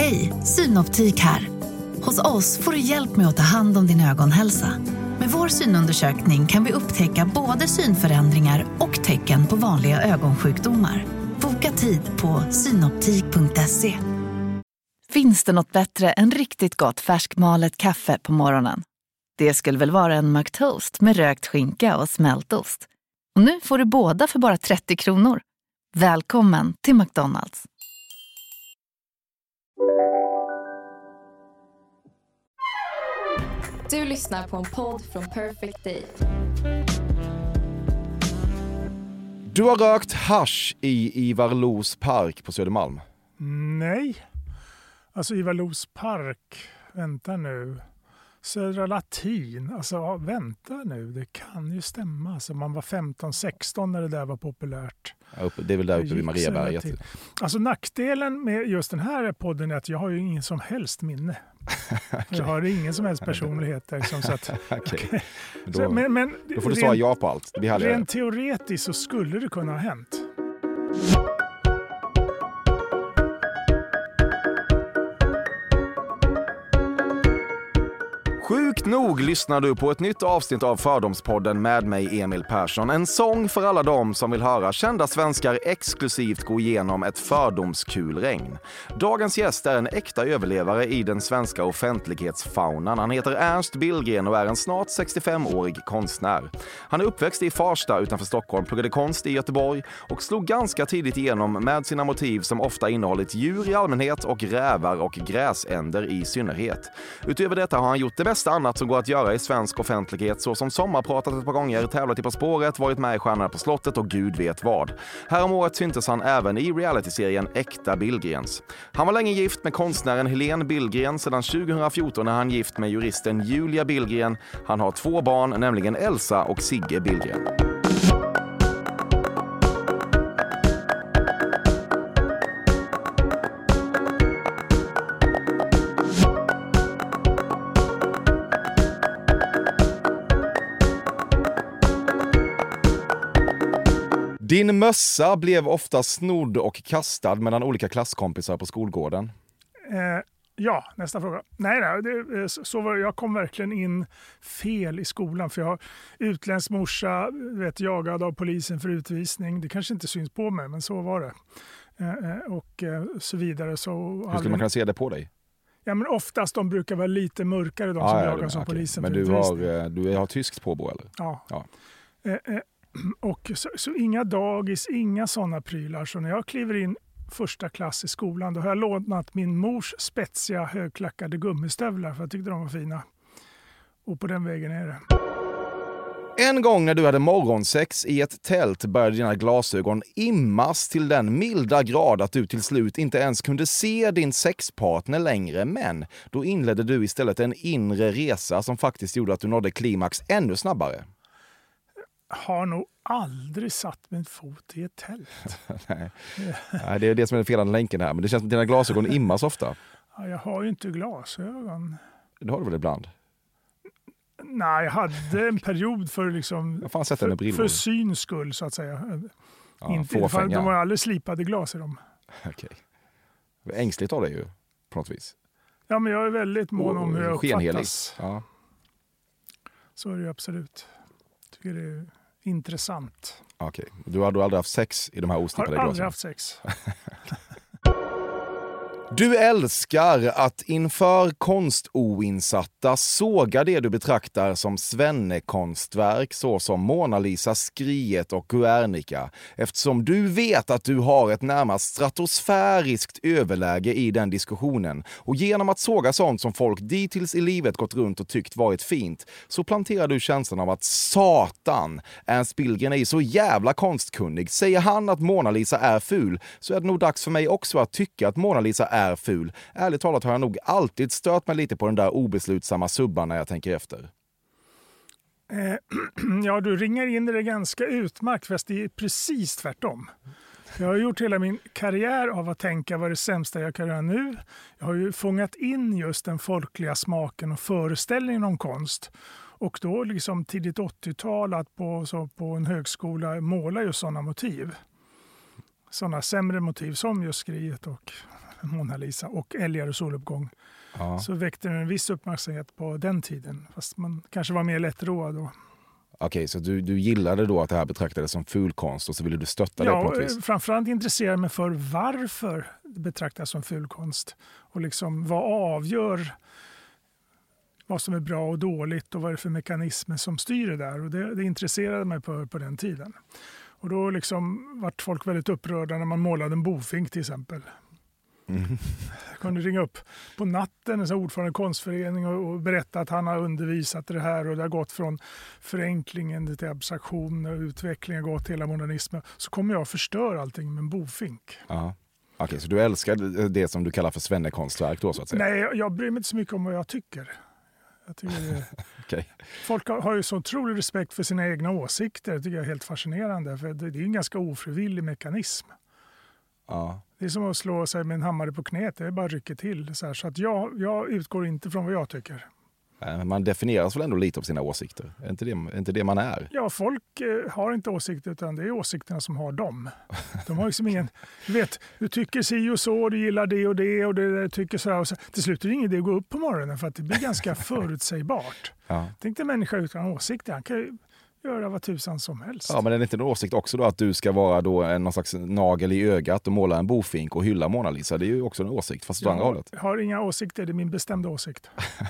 Hej, Synoptik här. Hos oss får du hjälp med att ta hand om din ögonhälsa. Med vår synundersökning kan vi upptäcka både synförändringar och tecken på vanliga ögonsjukdomar. Boka tid på synoptik.se. Finns det något bättre än riktigt gott färskmalet kaffe på morgonen? Det skulle väl vara en McToast med rökt skinka och smältost. Och nu får du båda för bara 30 kronor. Välkommen till McDonald's. Du lyssnar på en podd från Perfect Day. Du har rökt hasch i Ivar Los park på Södermalm. Nej. Alltså Ivar Los park, vänta nu. Södra Latin, alltså vänta nu, det kan ju stämma. Alltså, man var 15-16 när det där var populärt. Ja, det är väl där uppe vid Mariaberget. Alltså nackdelen med just den här podden är att jag har ju ingen som helst minne. Okay. Jag har ingen som helst personlighet. Liksom, så att, okay. Men, då får du svara ja på allt. Rent teoretiskt så skulle det kunna ha hänt. Sjukt nog lyssnar du på ett nytt avsnitt av Fördomspodden med mig Emil Persson. En sång för alla dem som vill höra kända svenskar exklusivt gå igenom ett fördomskulregn. Dagens gäst är en äkta överlevare i den svenska offentlighetsfaunan. Han heter Ernst Billgren och är en snart 65-årig konstnär. Han är uppväxt i Farsta utanför Stockholm, pluggade konst i Göteborg och slog ganska tidigt igenom med sina motiv som ofta innehållit djur i allmänhet och rävar och gräsänder i synnerhet. Utöver detta har han gjort det bästa annat som går att göra i svensk offentlighet, så som sommarpratat ett par gånger, tävlat i På spåret, varit med i Stjärnorna på slottet och gud vet vad. Häromåret syntes han även i realityserien Äkta Billgrens. Han var länge gift med konstnären Helene Billgren. Sedan 2014 är han gift med juristen Julia Billgren. Han har 2 barn, nämligen Elsa och Sigge Billgren. Din mössa blev ofta snodd och kastad mellan olika klasskompisar på skolgården. Ja, nästa fråga. Nej, jag kom verkligen in fel i skolan. För jag har utländsk morsa, jagad av polisen för utvisning. Det kanske inte syns på mig, men så var det. Och så vidare. Så hur skulle man kunna se det på dig? Ja, men oftast de brukar vara lite mörkare, de som jagas av polisen men för utvisning. Men du har tyskt påbrå, eller? Ja. Och så inga dagis, inga sådana prylar. Så när jag kliver in första klass i skolan, då har jag lånat min mors spetsiga högklackade gummistövlar för jag tyckte de var fina. Och på den vägen är det. En gång när du hade morgonsex i ett tält började dina glasögon immas till den milda grad att du till slut inte ens kunde se din sexpartner längre. Men då inledde du istället en inre resa som faktiskt gjorde att du nådde klimax ännu snabbare. Har nog aldrig satt min fot i ett tält. Nej, det är det som är den felande länken här. Men det känns som att dina glasögon immas ofta. Ja, jag har ju inte glasögon. Det har du väl ibland? Nej, jag hade en period för liksom för syns skull så att säga. Ja, inte, de var aldrig slipade glas i dem. Okej. Ängsligt av dig ju, på något vis. Ja, men jag är väldigt mån om hur jag uppfattas. Ja. Så är det absolut. Jag tycker det är intressant. Okej. Du har aldrig haft sex i de här osnippade glasen? Har aldrig haft sex. Du älskar att inför konstoinsatta såga det du betraktar som svennekonstverk såsom Mona Lisa, Skriet och Guernica, eftersom du vet att du har ett närmast stratosfäriskt överläge i den diskussionen. Och genom att såga sånt som folk dittills i livet gått runt och tyckt varit fint, så planterar du känslan av att satan, Ernst Billgren är så jävla konstkunnig. Säger han att Mona Lisa är ful, så är det nog dags för mig också att tycka att Mona Lisa är ful. Ärligt talat har jag nog alltid stört mig lite på den där obeslutsamma subban när jag tänker efter. Ja, du ringer in det ganska utmärkt, fast det är precis tvärtom. Jag har gjort hela min karriär av att tänka vad det sämsta jag kan göra nu. Jag har ju fångat in just den folkliga smaken och föreställningen om konst. Och då liksom tidigt 80-tal att på en högskola måla just sådana motiv. Sådana sämre motiv som just Skriet och Mona Lisa och Älgar och soluppgång. Ja. Så väckte den en viss uppmärksamhet på den tiden. Fast man kanske var mer lättroad då. Okej, så du gillade då att det här betraktades som fulkonst och så ville du stötta det på något vis? Ja, framförallt intresserade mig för varför det betraktas som fulkonst. Och liksom vad avgör vad som är bra och dåligt och vad är det för mekanismer som styr det där. Och det intresserade mig på den tiden. Och då liksom vart folk väldigt upprörda när man målade en bofink till exempel. Jag kunde ringa upp på natten en ordförande konstförening och berätta att han har undervisat det här och det har gått från förenklingen till abstraktion och utveckling har gått till hela modernismen. Så kommer jag förstöra allting med en bofink. Ja. Okej, så du älskar det som du kallar för svennekonstverk då så att säga? Nej, jag bryr mig inte så mycket om vad jag tycker. Okay. Folk har ju så otrolig respekt för sina egna åsikter. Det tycker jag är helt fascinerande. För det är en ganska ofrivillig mekanism. Ja. Det är som att slå sig med en hammare på knät. Det är bara rycker till. Så att jag utgår inte från vad jag tycker. Man definieras väl ändå lite av sina åsikter? Är inte det man är? Ja, folk har inte åsikter utan det är åsikterna som har dem. De har liksom ingen... Du tycker si och så, du gillar det och det tycker så här. Och så. Till slut är det ingen idé att gå upp på morgonen för att det blir ganska förutsägbart. Ja. Tänk dig människa utan åsikter. Han kan ju göra vad tusan som helst. Ja, men är det inte en åsikt också då att du ska vara då någon slags nagel i ögat och måla en bofink och hylla Mona Lisa? Det är ju också en åsikt, fast åt andra hållet. Jag har inga åsikter, det är min bestämda åsikt.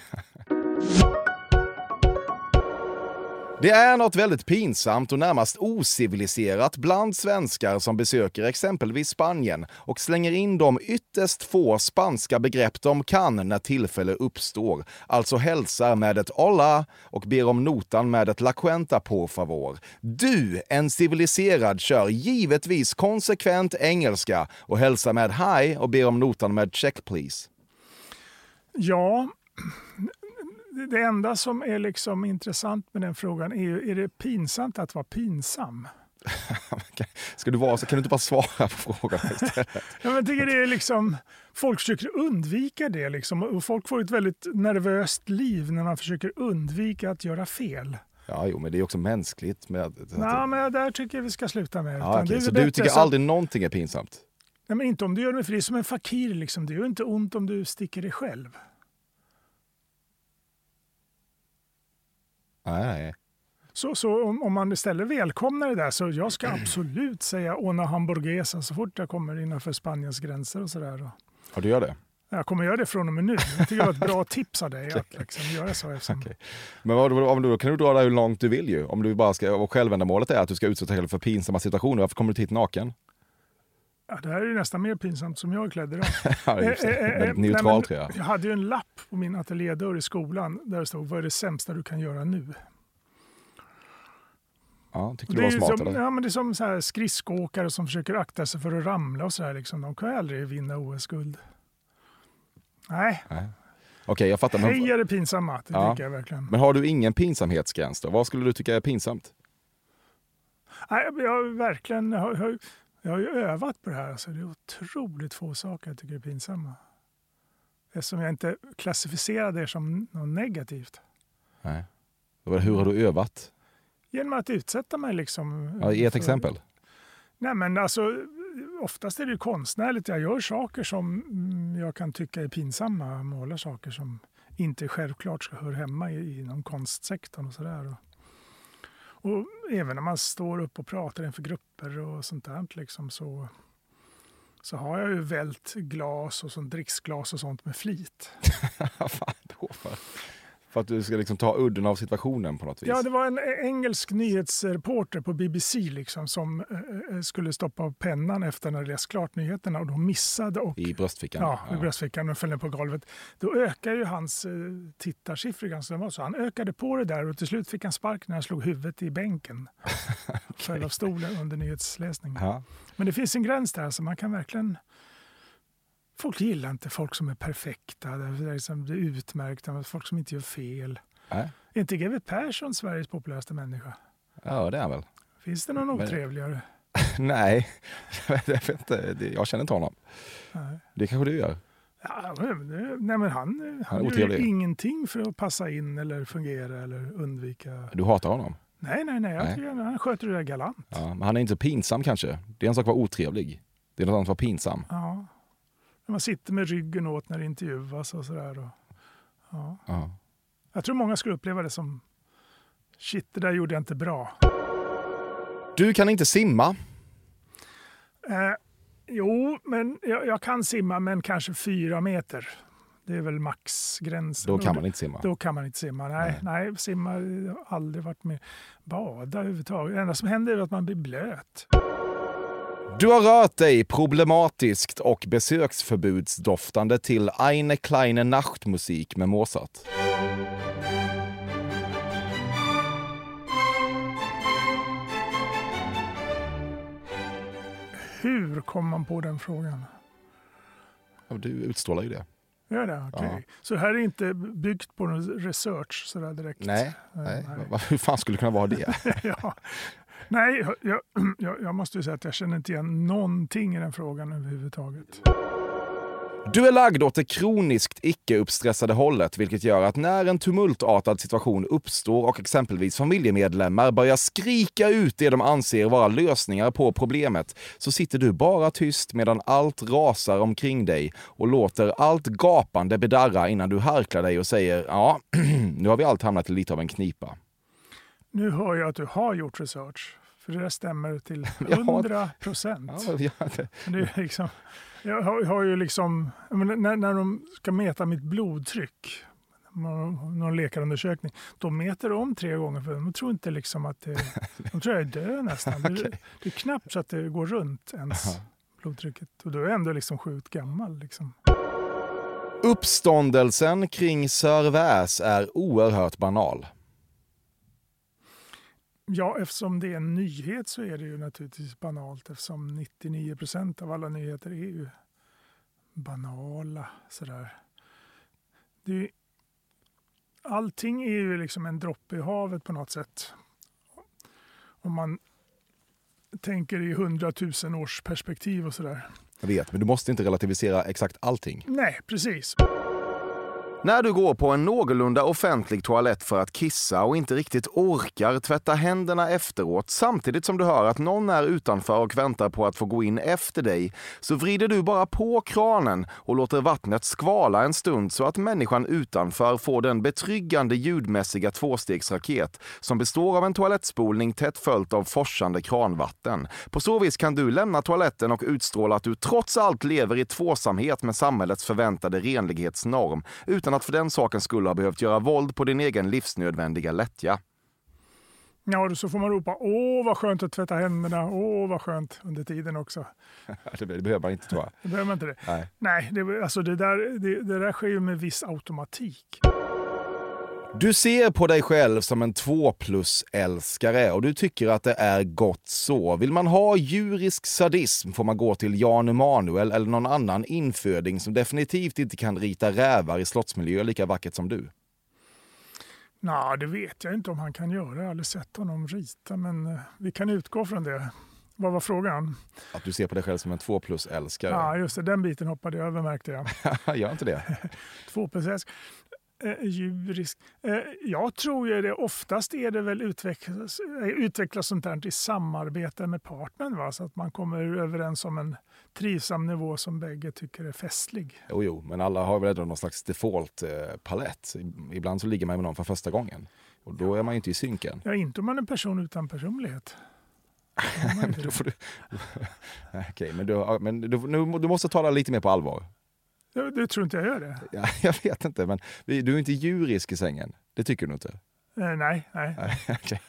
Det är något väldigt pinsamt och närmast ociviliserat bland svenskar som besöker exempelvis Spanien och slänger in de ytterst få spanska begrepp de kan när tillfälle uppstår. Alltså hälsar med ett hola och ber om notan med ett la cuenta por favor. Du, en civiliserad, kör givetvis konsekvent engelska och hälsar med hi och ber om notan med check please. Ja... Det enda som är liksom intressant med den frågan är det pinsamt att vara pinsam? Ska du vara så kan du inte bara svara på frågan istället? Ja, men tycker det är liksom, folk försöker undvika det liksom, och folk får ett väldigt nervöst liv när man försöker undvika att göra fel. Ja, jo, men det är också mänskligt. Nej, men där tycker jag vi ska sluta med. Ja, okay. Så du tycker aldrig någonting är pinsamt? Nej, men inte om du gör det, för det är som en fakir liksom. Det gör inte ont om du sticker dig själv. Nej. Så om man istället välkomnar det där, så jag ska absolut säga una hamburguesa så fort jag kommer innanför Spaniens gränser och sådär. Ja, du gör det? Jag kommer göra det från och med nu. Jag tycker det var ett bra tips av dig att liksom göra så. Okay. Men då kan du dra det hur långt du vill ju. Om du bara ska, och självändamålet är att du ska utsätta dig för pinsamma situationer. Varför kommer du hit naken? Ja, det här är ju nästan mer pinsamt som jag är klädd idag. Väldigt neutral tror jag. Jag hade ju en lapp på min ateljédörr i skolan där det stod, vad är det sämsta du kan göra nu? Ja, tyckte du var smart som, eller? Ja, men det är som så här skridskoåkare som försöker akta sig för att ramla och så här liksom. De kan ju aldrig vinna OS-guld. Nej. Okej, jag fattar. Hej är det pinsamma, det tycker jag verkligen. Men har du ingen pinsamhetsgräns då? Vad skulle du tycka är pinsamt? Nej, jag har ju övat på det här. Alltså, det är otroligt få saker jag tycker är pinsamma. Eftersom jag inte klassificerar det som något negativt. Nej. Hur har du övat? Genom att utsätta mig liksom. Ja, ge ett exempel. Nej, men alltså, oftast är det ju konstnärligt. Jag gör saker som jag kan tycka är pinsamma. Jag målar saker som inte självklart ska höra hemma inom konstsektorn och sådär. Och även när man står upp och pratar inför grupper och sånt där liksom, så har jag ju vält glas och sånt, dricksglas och sånt med flit. Fan då för att du ska liksom ta udden av situationen på något vis. Ja, det var en engelsk nyhetsreporter på BBC liksom, som skulle stoppa pennan efter när det läst klart nyheterna och de missade. Och, i bröstfickan? Ja, i bröstfickan och föll ner på golvet. Då ökar ju hans tittarsiffror ganska mycket. Så han ökade på det där och till slut fick han spark när han slog huvudet i bänken. Föll av stolen under nyhetsläsningen. Ja. Men det finns en gräns där så man kan verkligen... Folk gillar inte folk som är perfekta, det är utmärkta, folk som inte gör fel. Är inte GW Persson Sveriges populäraste människa? Ja, det är väl. Finns det någon otrevligare? Nej, jag vet inte. Jag känner inte honom. Nej. Det kanske du gör. Ja, men han gör ingenting för att passa in eller fungera eller undvika. Du hatar honom? Nej. Jag tycker han sköter det där galant. Ja, men han är inte så pinsam kanske. Det är en sak att vara otrevlig. Det är något annat att vara pinsam. Ja. man sitter med ryggen åt när det intervjuas och sådär. Ja. Ja. Jag tror många skulle uppleva det som shit, det där gjorde jag inte bra. Du kan inte simma. Jo, men jag kan simma, men kanske 4 meter. Det är väl maxgränsen. Då kan man inte simma. Då kan man inte simma. Nej, simma har aldrig varit med. Bada överhuvudtaget. Det enda som händer är att man blir blöt. Du har rört dig problematiskt och besöksförbudsdoftande till Eine kleine Nachtmusik med Mozart. Hur kom man på den frågan? Ja, du utstrålar ju det. Gör det? Okej. Ja. Så här är inte byggt på någon research sådär direkt? Nej. Hur fan skulle det kunna vara det? Ja. Nej, jag måste ju säga att jag känner inte igen någonting i den frågan överhuvudtaget. Du är lagd åt det kroniskt icke-uppstressade hållet, vilket gör att när en tumultartad situation uppstår och exempelvis familjemedlemmar börjar skrika ut det de anser vara lösningar på problemet, så sitter du bara tyst medan allt rasar omkring dig och låter allt gapande bedarra innan du harklar dig och säger ja, nu har vi allt hamnat i lite av en knipa. Nu hör jag att du har gjort research, för det där stämmer till 100%. Ja, det är liksom... Jag har ju liksom, när de ska mäta mitt blodtryck, någon läkarundersökning, då mäter de 3 gånger för de tror inte liksom att de tror jag är död nästan. Det är knappt så att det går runt ens blodtrycket. Och då är jag ändå liksom sjukt gammal liksom. Uppståndelsen kring Sir Väs är oerhört banal. Ja, eftersom det är en nyhet så är det ju naturligtvis banalt, eftersom 99% av alla nyheter är ju banala. Sådär. Allting är ju liksom en droppe i havet på något sätt. Om man tänker i 100 000 års perspektiv och sådär. Jag vet, men du måste inte relativisera exakt allting. Nej, precis. När du går på en någorlunda offentlig toalett för att kissa och inte riktigt orkar tvätta händerna efteråt samtidigt som du hör att någon är utanför och väntar på att få gå in efter dig, så vrider du bara på kranen och låter vattnet skvala en stund så att människan utanför får den betryggande ljudmässiga 2-stegsraket som består av en toalettspolning tätt följt av forsande kranvatten. På så vis kan du lämna toaletten och utstråla att du trots allt lever i tvåsamhet med samhällets förväntade renlighetsnorm utan att för den saken skulle ha behövt göra våld på din egen livsnödvändiga lättja. Ja, så får man ropa åh vad skönt att tvätta händerna, åh vad skönt under tiden också. Det behöver man inte, tror jag. Det behöver man inte det. Nej, det där sker ju med viss automatik. Du ser på dig själv som en 2+-älskare och du tycker att det är gott så. Vill man ha djurisk sadism får man gå till Jan Emanuel eller någon annan inföding som definitivt inte kan rita rävar i slottsmiljö lika vackert som du. Nej, det vet jag inte om han kan göra. Jag har aldrig sett honom rita, men vi kan utgå från det. Vad var frågan? Att du ser på dig själv som en 2+-älskare. Ja, just det. Den biten hoppade jag över, märkte jag. Gör inte det? 2+-älskare. Djurisk. Jag tror ju det oftast är det väl utvecklas sånt här i samarbete med partnern, va? Så att man kommer överens om en trivsam nivå som bägge tycker är festlig. Jo, men alla har väl ändå någon slags default-palett. Ibland så ligger man med någon för första gången och då är man ju inte i synken. Ja, inte om man är en person utan personlighet. Men då får du... Okej, men du måste ta det lite mer på allvar. Du tror inte jag gör det? Ja, jag vet inte, men du är inte djurisk i sängen. Det tycker du inte? Nej. Okej.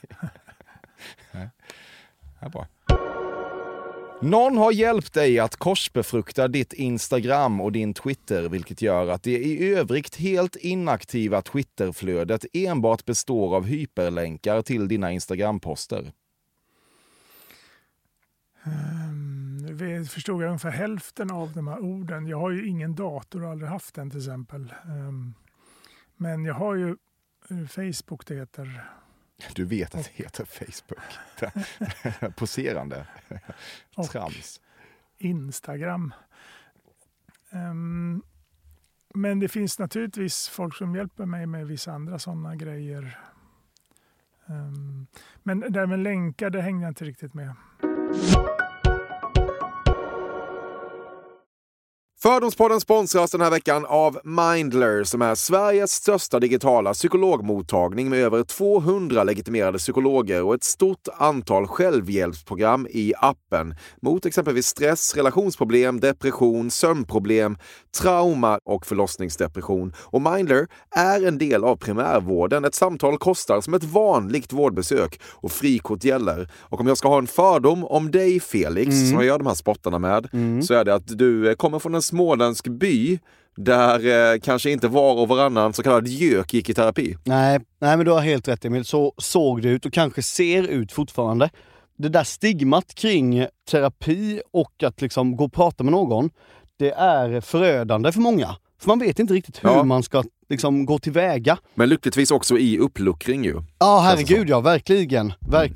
Ja, bra. Någon har hjälpt dig att korsbefrukta ditt Instagram och din Twitter, vilket gör att det i övrigt helt inaktiva Twitterflödet enbart består av hyperlänkar till dina Instagram-poster. Vi förstod ungefär hälften av de här orden. Jag har ju ingen dator och aldrig haft den till exempel. Men jag har ju Facebook, det heter. Du vet att det heter Facebook. Poserande. Trams. Instagram. Men det finns naturligtvis folk som hjälper mig med vissa andra sådana grejer. Men där med länkar, det hänger jag inte riktigt med. Fördomspodden sponsras den här veckan av Mindler som är Sveriges största digitala psykologmottagning med över 200 legitimerade psykologer och ett stort antal självhjälpsprogram i appen mot exempelvis stress, relationsproblem, depression, sömnproblem, trauma och förlossningsdepression. Och Mindler är en del av primärvården. Ett samtal kostar som ett vanligt vårdbesök och frikort gäller. Och om jag ska ha en fördom om dig, Felix, som jag gör de här spottarna med, så är det att du kommer från en småländsk by där kanske inte var och varannan så kallad gök gick i terapi. Nej, men du har helt rätt, Emil. Så såg det ut och kanske ser ut fortfarande. Det där stigmat kring terapi och att liksom gå och prata med någon, det är förödande för många. För man vet inte riktigt hur man ska liksom gå tillväga. Men lyckligtvis också i uppluckring ju. Ja, herregud, ja, verkligen.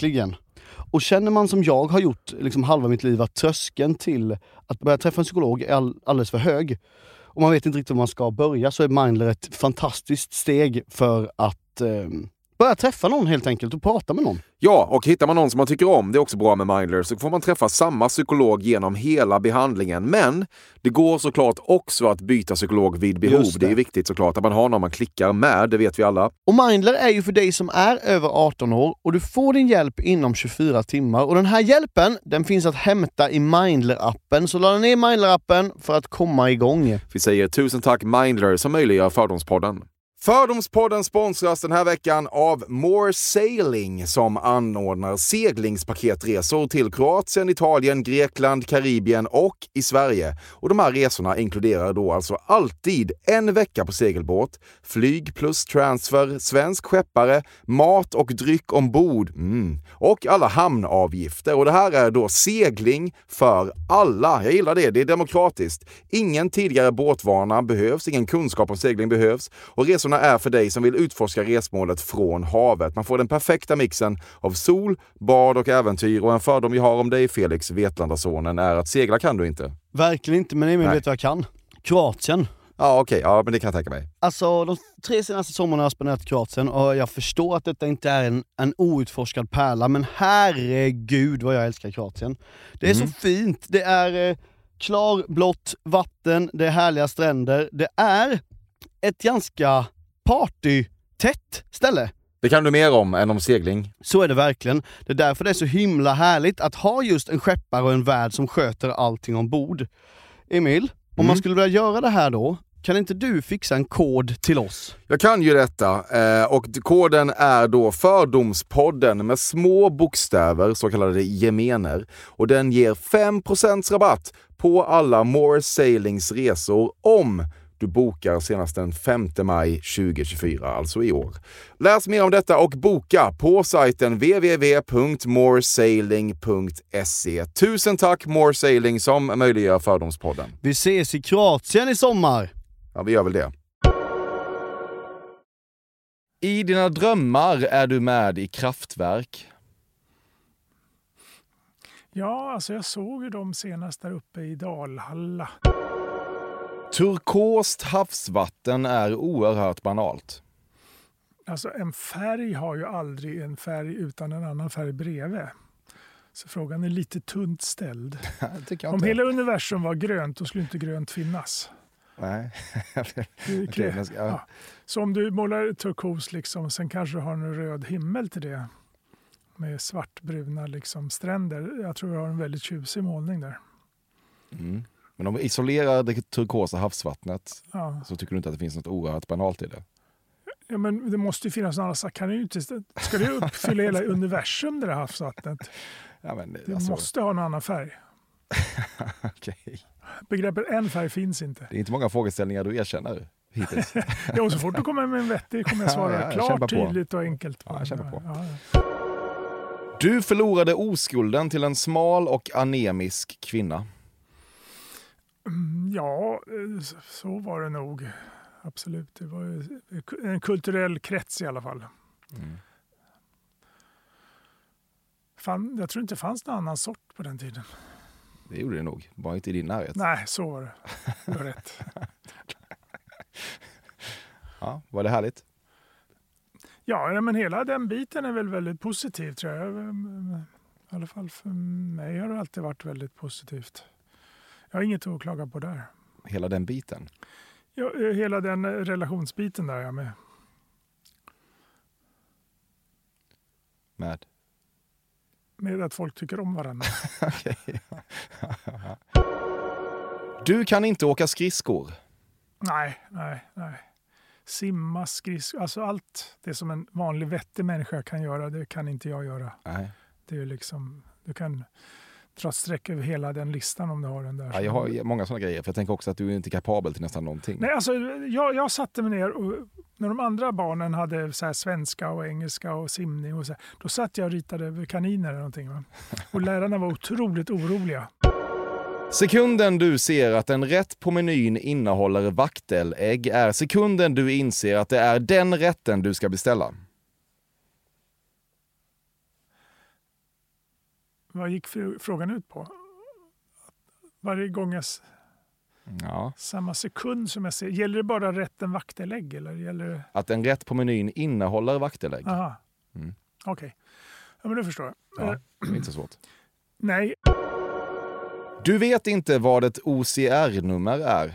Och känner man som jag har gjort liksom halva mitt liv att tröskeln till att börja träffa en psykolog är alldeles för hög och man vet inte riktigt hur man ska börja, så är Mindler ett fantastiskt steg för att börja träffa någon helt enkelt och prata med någon. Ja, och hittar man någon som man tycker om, det är också bra med Mindler, så får man träffa samma psykolog genom hela behandlingen. Men det går såklart också att byta psykolog vid behov. Det är viktigt såklart att man har någon man klickar med, det vet vi alla. Och Mindler är ju för dig som är över 18 år och du får din hjälp inom 24 timmar. Och den här hjälpen, den finns att hämta i Mindler-appen. Så ladda ner Mindler-appen för att komma igång. Vi säger tusen tack Mindler som möjliggör Fördomspodden. Fördomspodden sponsras den här veckan av More Sailing som anordnar seglingspaketresor till Kroatien, Italien, Grekland, Karibien och i Sverige. Och de här resorna inkluderar då alltså alltid en vecka på segelbåt, flyg plus transfer, svensk skeppare, mat och dryck ombord och alla hamnavgifter. Och det här är då segling för alla. Jag gillar det, det är demokratiskt. Ingen tidigare båtvana behövs, ingen kunskap om segling behövs och resorna är för dig som vill utforska resmålet från havet. Man får den perfekta mixen av sol, bad och äventyr. Och en fördom vi har om dig, Felix, Vetlandasonen, är att segla kan du inte. Verkligen inte, men Emil vet vad jag kan. Kroatien. Ja, okej. Ja, men det kan jag tänka mig. Alltså, de 3 senaste sommarna har jag spenderat i Kroatien och jag förstår att detta inte är en outforskad pärla, men herregud vad jag älskar Kroatien. Det är så fint. Det är klarblått vatten, det är härliga stränder. Det är ett ganska partytätt ställe. Det kan du mer om än om segling. Så är det verkligen. Det är därför det är så himla härligt att ha just en skeppare och en värd som sköter allting ombord. Emil, om man skulle vilja göra det här då, kan inte du fixa en kod till oss? Jag kan ju detta och koden är då Fördomspodden med små bokstäver, så kallade gemener. Och den ger 5% rabatt på alla More Sailings resor om du bokar senast den 5 maj 2024, alltså i år. Läs mer om detta och boka på sajten www.moresailing.se. Tusen tack More Sailing som möjliggör Fördomspodden. Vi ses i Kroatien i sommar. Ja, vi gör väl det. I dina drömmar är du med i Kraftwerk. Ja, alltså jag såg ju dem senast där uppe i Dalhalla. Turkost havsvatten är oerhört banalt. Alltså en färg har ju aldrig en färg utan en annan färg bredvid. Så frågan är lite tunt ställd. Om hela universum var grönt, då skulle inte grönt finnas. Nej. Ja. Så om du målar turkos liksom, sen kanske du har en röd himmel till det. Med svartbruna liksom stränder. Jag tror jag har en väldigt tjusig målning där. Men om vi isolerar det turkosa havsvattnet så tycker du inte att det finns något oerhört banalt i det? Ja, men det måste ju finnas något annat. Kan du inte, ska det uppfylla hela universum det där havsvattnet? Ja, men, det måste ha en annan färg. Okej. Begreppet en färg finns inte. Det är inte många frågeställningar du erkänner hittills. Ja, så fort du kommer med en vettig kommer jag svara klart, tydligt och enkelt. På jag känner på. Du förlorade oskulden till en smal och anemisk kvinna. Ja, så var det nog. Absolut. Det var en kulturell krets i alla fall. Jag tror inte det fanns någon annan sort på den tiden. Det gjorde det nog. Bara inte i din närhet. Nej, så var det. Du har rätt. Ja, var det härligt? Ja, men hela den biten är väl väldigt positiv tror jag. I alla fall för mig har det alltid varit väldigt positivt. Jag har inget att klaga på där. hela den biten. Ja, hela den relationsbiten där med. Med att folk tycker om varandra. Okej. Du kan inte åka skridskor. Nej. Simma, skridskor, alltså allt det som en vanlig vettig människa kan göra, det kan inte jag göra. Nej. Det är liksom, du kan dra sträck över hela den listan om du har den där. Ja, jag har många sådana grejer, för jag tänker också att du är inte kapabel till nästan någonting. Nej, alltså jag satte mig ner och när de andra barnen hade så här svenska och engelska och simning och så här, då satt jag och ritade kaniner eller någonting. Va? Och lärarna var otroligt oroliga. Sekunden du ser att en rätt på menyn innehåller vaktelägg är sekunden du inser att det är den rätten du ska beställa. Vad gick frågan ut på? Varje gång samma sekund som jag ser. Gäller det bara rätten vaktelägg? Eller gäller det... Att en rätt på menyn innehåller vaktelägg. Aha. Okej. Ja, men det förstår jag. Ja, det är inte så svårt. Nej. Du vet inte vad ett OCR-nummer är?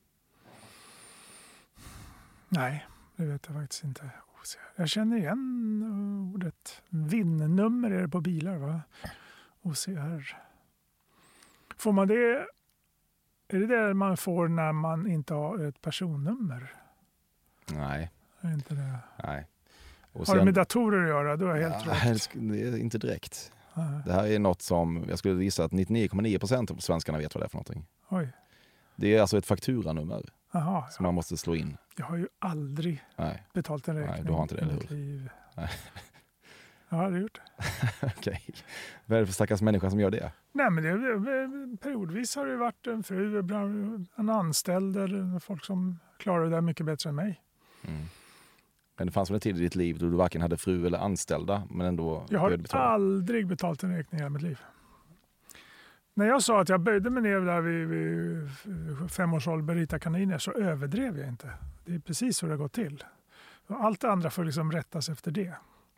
Nej, det vet jag faktiskt inte. Jag känner igen ordet. VIN-nummer är det på bilar, va? OCR. Får man det? Är det där man får när man inte har ett personnummer? Nej. Är inte det? Nej. Och har det med datorer att göra? Då är jag helt rätt. Det är inte direkt. Det här är något som jag skulle visa att 99,9% av svenskarna vet vad det är för någonting. Oj. Det är alltså ett fakturanummer. Aha, som man måste slå in. Jag har ju aldrig betalt en räkning. Nej, du har inte det, eller hur? Nej. Jag har aldrig gjort det. Okej. Vad är det för stackars människa som gör det? Nej, men periodvis har det varit en fru, en anställd eller folk som klarar det där mycket bättre än mig. Mm. Men det fanns väl en tid i ditt liv då du varken hade fru eller anställda, men ändå jag har betala. Aldrig betalt en räkning i hela mitt liv. När jag sa att jag böjde mig ner där vid 5 års ålder rita kaniner så överdrev jag inte. Det är precis så det har gått till. Allt det andra får liksom rättas efter det.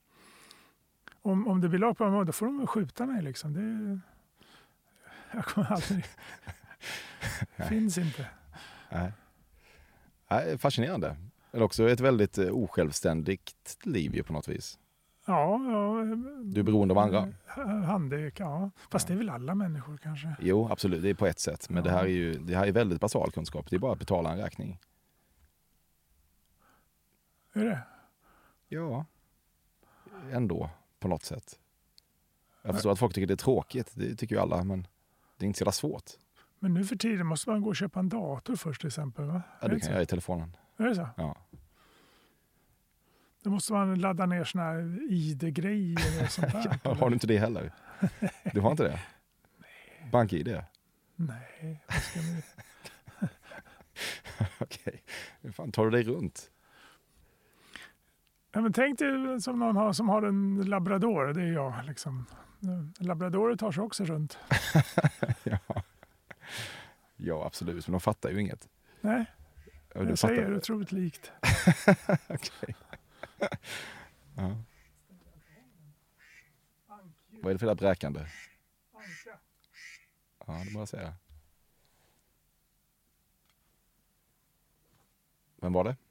Om det blir lag på mig, då får de skjuta mig. Liksom. Jag kommer aldrig... finns inte. Nej, fascinerande. Eller också ett väldigt osjälvständigt liv på något vis. Ja. Du är beroende av andra. Ja. Fast det är väl alla människor kanske. Jo, absolut. Det är på ett sätt. Men det här är väldigt basal kunskap. Det är bara att betala en räkning. Är det? Ja. Ändå, på något sätt. Jag förstår att folk tycker det är tråkigt. Det tycker ju alla, men det är inte så jävla svårt. Men nu för tiden måste man gå och köpa en dator först till exempel, va? Ja, det kan jag göra i telefonen. Är det så? Ja. Då måste man ladda ner såna här ID-grejer och sånt där. Ja, har du inte det heller? Du har inte det? Nej. BankID? Nej, vad ska vi... Okej. Hur fan tar du dig runt? Ja, men tänk dig som någon som har en labrador, det är jag liksom. Labradorer tar sig också runt. Ja, absolut. Men de fattar ju inget. Nej, jag säger det otroligt likt. Okej. Ja. Vad är det för det bräkande? Anka. Ja, det må jag säga. Vem var det?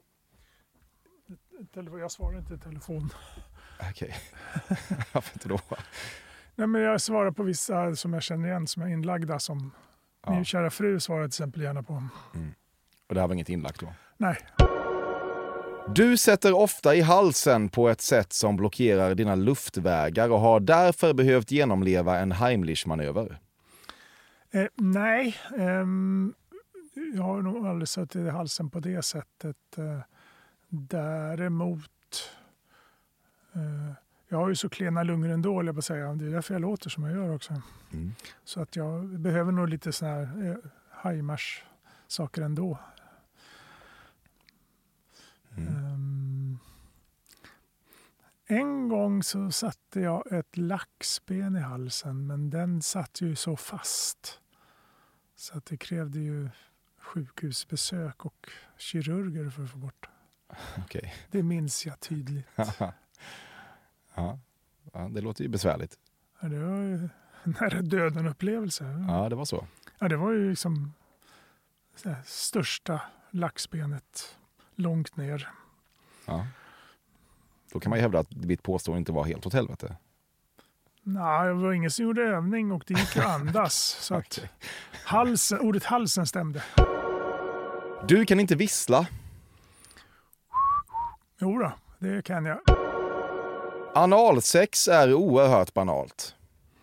Jag svarar inte i telefon. Okej. Varför inte då? Nej, men jag svarar på vissa som jag känner igen, som är inlagda, som min kära fru svarar till exempel gärna på. Mm. Och det här var inget inlagt då? Nej. Du sätter ofta i halsen på ett sätt som blockerar dina luftvägar och har därför behövt genomleva en Heimlich-manöver. Nej, jag har nog aldrig suttit i halsen på det sättet. Däremot, jag har ju så klena lungor ändå, jag på säga. Det är därför jag låter som jag gör också. Mm. Så att jag behöver nog lite såna här Heimars-saker ändå. En gång så satte jag ett laxben i halsen, men den satt ju så fast. Så att det krävde ju sjukhusbesök och kirurger för att få bort. Okay. Det minns jag tydligt. Ja, det låter ju besvärligt. Ja, det var ju nära döden upplevelse. Ja, det var så. Ja, det var ju liksom största laxbenet långt ner. Ja. Då kan man ju hävda att mitt påstående inte var helt åt helvete. Nej, det var ingen som gjorde övning och det gick ju andas. Så att ordet halsen stämde. Du kan inte vissla. Jo då, det kan jag. Analsex är oerhört banalt.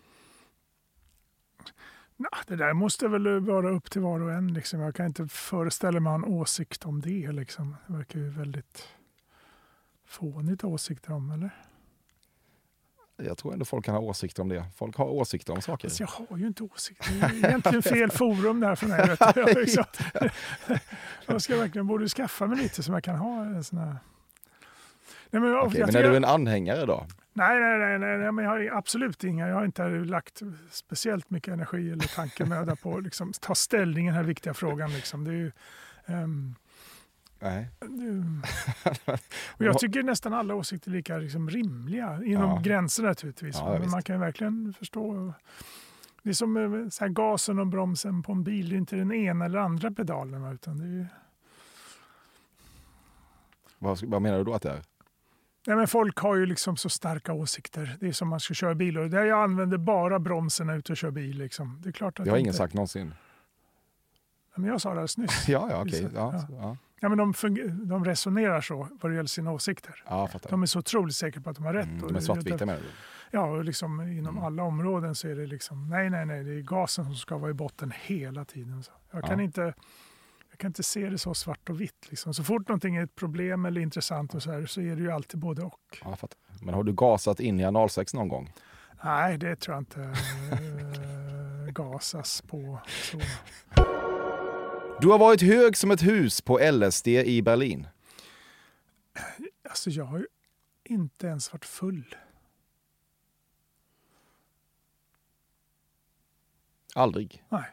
Det där måste väl vara upp till var och en. Liksom. Jag kan inte föreställa mig en åsikt om det. Liksom. Det verkar ju väldigt fånigt åsikter om, eller? Jag tror ändå folk kan ha åsikter om det. Folk har åsikter om saker. Alltså, jag har ju inte åsikter. Det är egentligen fel forum där för mig. Vet du. Jag ska verkligen borde skaffa mig lite som jag kan ha en sån här... Nej, men, Okej, men är du en anhängare då? Nej, men jag har absolut inga. Jag har inte lagt speciellt mycket energi eller tankemöda på att liksom, ta ställning i den här viktiga frågan. Liksom. Det är ju, nej. Och jag tycker nästan alla åsikter är lika liksom, rimliga, inom gränser naturligtvis. Ja, men man kan verkligen förstå. Det är som så här, gasen och bromsen på en bil, det är inte den ena eller andra pedalen. Utan det är ju... Vad menar du då att det är? Nej, men folk har ju liksom så starka åsikter. Det är som man ska köra bil. Och där jag använder bara bromsen när jag är ute och kör bil. Liksom. Det är klart att det har ingen sagt någonsin. Ja, men jag sa det alldeles nyss. Ja, okej. Ja. Ja, men de resonerar så vad det gäller sina åsikter. Ja, fattar. De är så otroligt säkra på att de har rätt. De är svartvita med det. Ja, och liksom inom alla områden så är det liksom nej, det är gasen som ska vara i botten hela tiden. Så jag kan inte se det så svart och vitt. Liksom. Så fort någonting är ett problem eller intressant och så är det ju alltid både och. Ja, fattar. Men har du gasat in i analsex någon gång? Nej, det tror jag inte gasas på. Så. Du har varit hög som ett hus på LSD i Berlin. Alltså jag har ju inte ens varit full. Aldrig? Nej.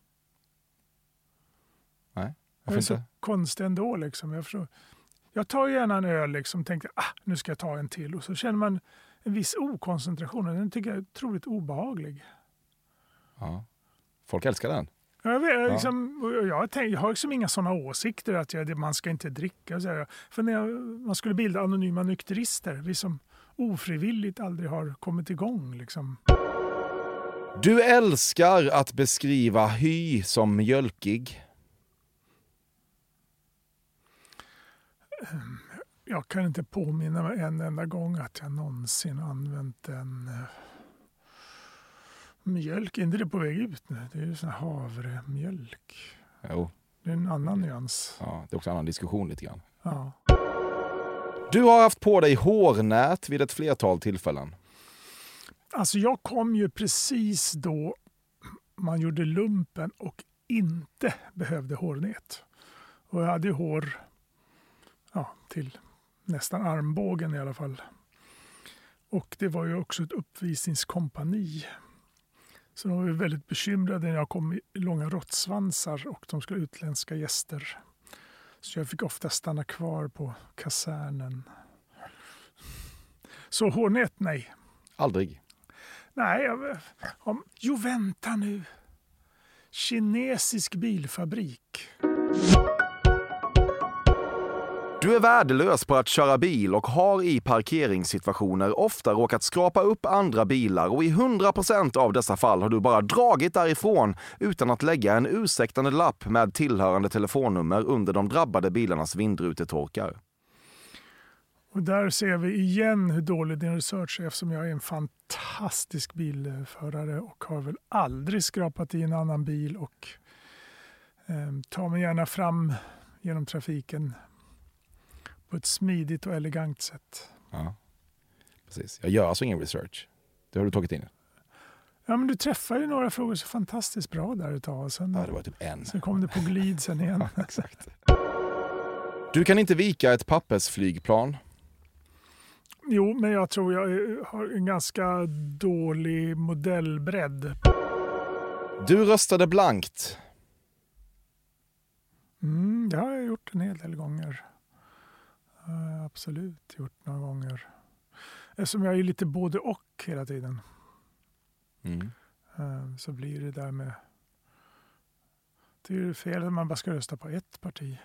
Nej, jag är så konstig ändå liksom. Jag tar gärna en öl liksom, tänkte nu ska jag ta en till. Och så känner man en viss okoncentration och den tycker jag är otroligt obehaglig. Ja. Folk älskar den. Jag har liksom inga sådana åsikter att man ska inte dricka. För när man skulle bilda anonyma nykterister, vi som ofrivilligt aldrig har kommit igång. Liksom. Du älskar att beskriva hy som mjölkig. Jag kan inte påminna mig en enda gång att jag någonsin använt en mjölk. Är inte det på väg ut nu? Det är ju sån här havremjölk. Jo. Det är en annan nyans. Ja, det är också en annan diskussion lite grann. Ja. Du har haft på dig hårnät vid ett flertal tillfällen. Alltså jag kom ju precis då man gjorde lumpen och inte behövde hårnät. Och jag hade ju hår till nästan armbågen i alla fall. Och det var ju också ett uppvisningskompani. Så de var väldigt bekymrade när jag kom i långa råttsvansar och de skulle utländska gäster. Så jag fick ofta stanna kvar på kasernen. Så hårnät, nej. Aldrig? Nej, vänta nu. Kinesisk bilfabrik. Du är värdelös på att köra bil och har i parkeringssituationer ofta råkat skrapa upp andra bilar och i 100% av dessa fall har du bara dragit därifrån utan att lägga en ursäktande lapp med tillhörande telefonnummer under de drabbade bilarnas vindrutetorkar. Och där ser vi igen hur dålig din research är eftersom jag är en fantastisk bilförare och har väl aldrig skrapat i en annan bil och tar mig gärna fram genom trafiken på ett smidigt och elegant sätt. Ja, precis. Jag gör alltså ingen research. Det har du tagit in. Ja, men du träffar ju några frågor så fantastiskt bra där ett tag. Sen, det var typ en. Sen kom det på glid sen igen. Exakt. Du kan inte vika ett pappersflygplan. Jo, men jag tror jag har en ganska dålig modellbredd. Du röstade blankt. Det har jag gjort en hel del gånger. Absolut gjort några gånger. Eftersom jag är lite både och hela tiden. Så blir det där med Det är ju fel att man bara ska rösta på ett parti.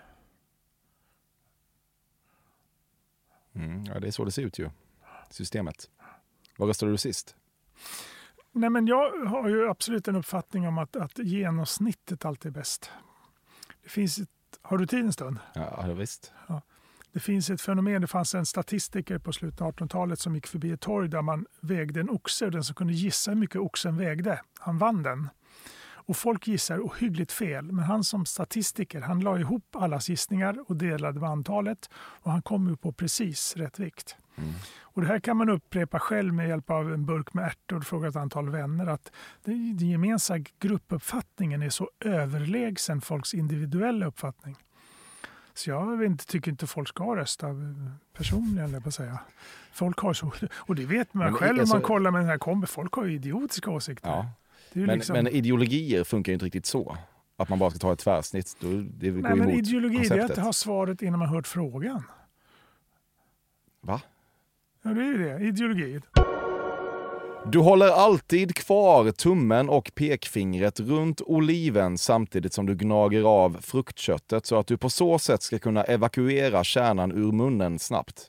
Ja, det är så det ser ut ju. Systemet. Vad röstade du sist? Nej, men jag har ju absolut en uppfattning om att genomsnittet alltid är bäst. Det finns har du tid en stund? Ja, visst. Ja. Det finns ett fenomen, det fanns en statistiker på slutet av 1800-talet som gick förbi ett torg där man vägde en oxe, och den som kunde gissa hur mycket oxen vägde, han vann den. Och folk gissar ohyggligt fel, men han som statistiker, han la ihop allas gissningar och delade med antalet, och han kom ju på precis rätt vikt. Och det här kan man upprepa själv med hjälp av en burk med ärtor och fråga ett antal vänner, att den gemensamma gruppuppfattningen är så överlägsen folks individuella uppfattning. Så jag tycker inte folk ska rösta personligen, på att säga. Folk har så, och det vet man själv om man kollar med den här kombi, folk har ju idiotiska åsikter. Ja. Det är Men ideologier funkar ju inte riktigt så. Att man bara ska ta ett tvärsnitt. Det går Nej, men emot ideologi konceptet. är att ha svaret innan man hört frågan. Va? Ja, det är ju det. Ideologi. Du håller alltid kvar tummen och pekfingret runt oliven samtidigt som du gnager av fruktköttet så att du på så sätt ska kunna evakuera kärnan ur munnen snabbt.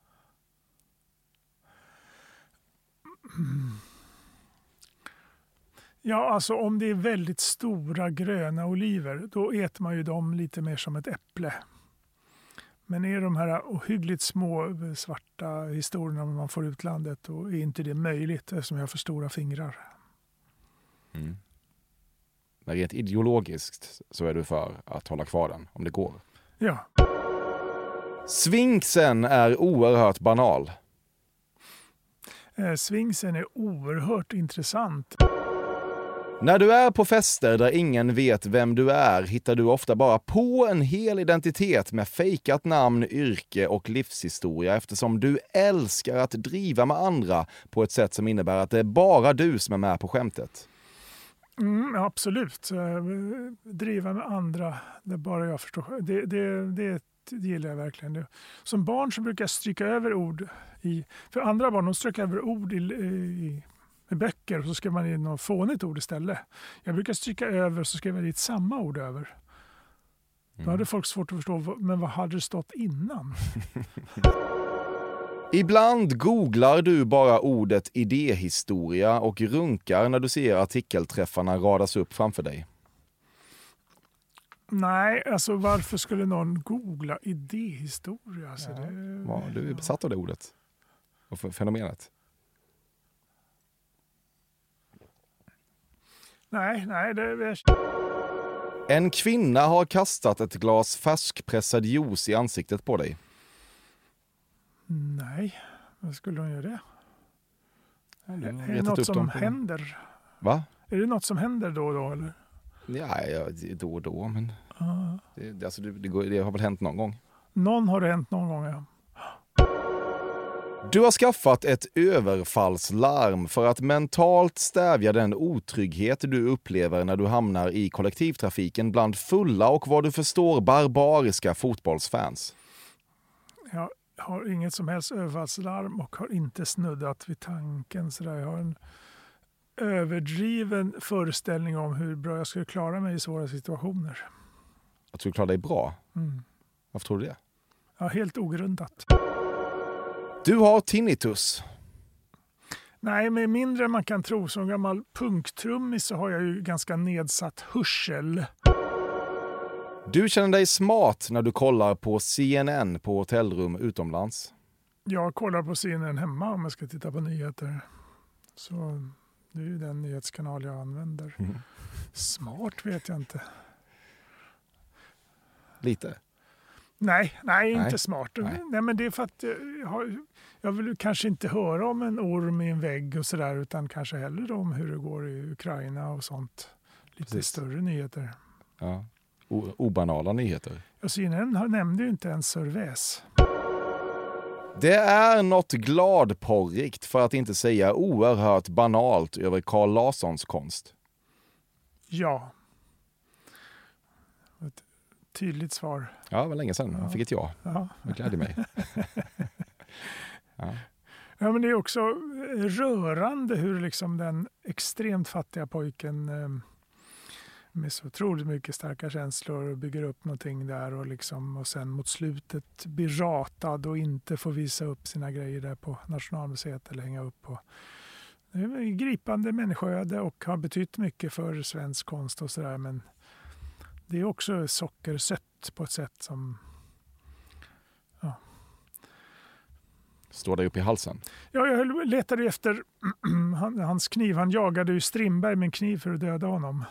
Ja, alltså om det är väldigt stora gröna oliver, då äter man ju dem lite mer som ett äpple. Men är de här ohyggligt små svarta historierna man får utlandet, då är inte det möjligt eftersom jag har för stora fingrar. Men rent ideologiskt så är du för att hålla kvar den, om det går. Ja. Svinksen är oerhört banal. Svinksen är oerhört intressant. När du är på fester där ingen vet vem du är hittar du ofta bara på en hel identitet med fejkat namn, yrke och livshistoria eftersom du älskar att driva med andra på ett sätt som innebär att det är bara du som är med på skämtet. Absolut. Driva med andra, det är bara jag förstår. Det gillar jag verkligen. Som barn så brukar jag stryka över ord för andra barn, de stryker över ord i böcker och så skriver man in något fånigt ord istället. Jag brukar stryka över och så skriver jag dit samma ord över. Då hade folk svårt att förstå, men vad hade det stått innan? Ibland googlar du bara ordet idéhistoria och runkar när du ser artikelträffarna radas upp framför dig. Nej, alltså varför skulle någon googla idéhistoria? Alltså, Du är besatt av det ordet och fenomenet. Nej, det är... En kvinna har kastat ett glas färskpressad juice i ansiktet på dig. Nej, vad skulle hon göra det? Är det något som händer? Va? Är det något som händer då och då? Eller? Ja, då och då, men det har väl hänt någon gång. Någon har det hänt någon gång, ja. Du har skaffat ett överfallslarm för att mentalt stävja den otrygghet du upplever när du hamnar i kollektivtrafiken bland fulla och vad du förstår barbariska fotbollsfans. Jag har inget som helst överfallslarm och har inte snuddat vid tanken. Så där. Jag har en överdriven föreställning om hur bra jag skulle klara mig i svåra situationer. Att du klarar dig bra? Varför tror du det? Ja, helt ogrundat. Du har tinnitus. Nej, med mindre än man kan tro. Som gammal punktrummis så har jag ju ganska nedsatt hörsel. Du känner dig smart när du kollar på CNN på hotellrum utomlands. Jag kollar på CNN hemma om jag ska titta på nyheter. Så det är ju den nyhetskanal jag använder. Smart vet jag inte. Lite? Nej, inte smart. Nej, men det är för att jag vill kanske inte höra om en orm i en vägg och sådär, utan kanske hellre om hur det går i Ukraina och sånt. Lite större nyheter. Ja. Obanala nyheter. Och CNN nämnde ju inte ens Sörväs. Det är något gladporrigt, för att inte säga oerhört banalt, över Carl Larssons konst. Ja. Ett tydligt svar. Ja, det var länge sedan. Jag fick ett ja. Jag glädde mig. Ja, men det är också rörande hur liksom den extremt fattiga pojken med så otroligt mycket starka känslor och bygger upp någonting där och sen mot slutet blir ratad och inte får visa upp sina grejer där på Nationalmuseet eller hänga upp på. Det är en gripande människoöde och har betytt mycket för svensk konst och sådär, men det är också sockersött på ett sätt som Står dig upp i halsen? Ja, jag letade efter hans kniv. Han jagade ju Strindberg med en kniv för att döda honom.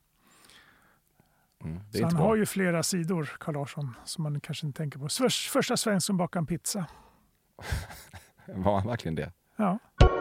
Det är så han bra. har ju flera sidor, Carl Larsson, som man kanske inte tänker på. Första svensk som bakade en pizza. Var han verkligen det? Ja.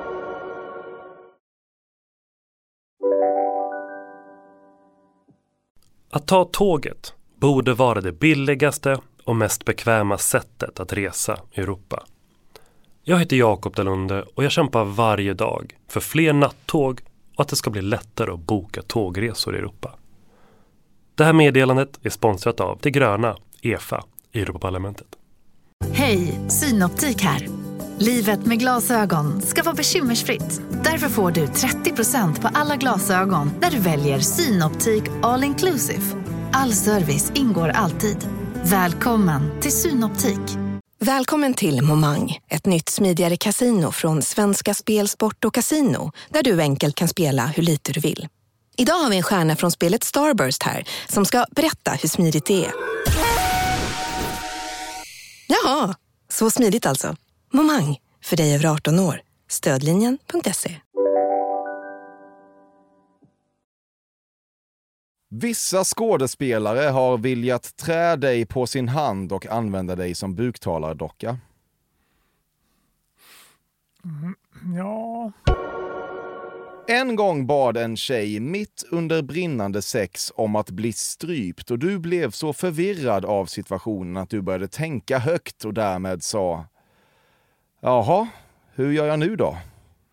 Att ta tåget borde vara det billigaste och mest bekväma sättet att resa i Europa. Jag heter Jakob Dalunde och jag kämpar varje dag för fler nattåg och att det ska bli lättare att boka tågresor i Europa. Det här meddelandet är sponsrat av det gröna EFA i Europaparlamentet. Hej, Synoptik här. Livet med glasögon ska vara bekymmersfritt. Därför får du 30% på alla glasögon när du väljer Synoptik All Inclusive. All service ingår alltid. Välkommen till Synoptik. Välkommen till Momang, ett nytt smidigare casino från Svenska Spel, Sport och Casino, där du enkelt kan spela hur lite du vill. Idag har vi en stjärna från spelet Starburst här som ska berätta hur smidigt det är. Jaha, så smidigt alltså. Momang, för dig över 18 år. Stödlinjen.se. Vissa skådespelare har viljat trä dig på sin hand och använda dig som buktalardocka. Ja. En gång bad en tjej mitt under brinnande sex om att bli strypt och du blev så förvirrad av situationen att du började tänka högt och därmed sa: jaha, hur gör jag nu då?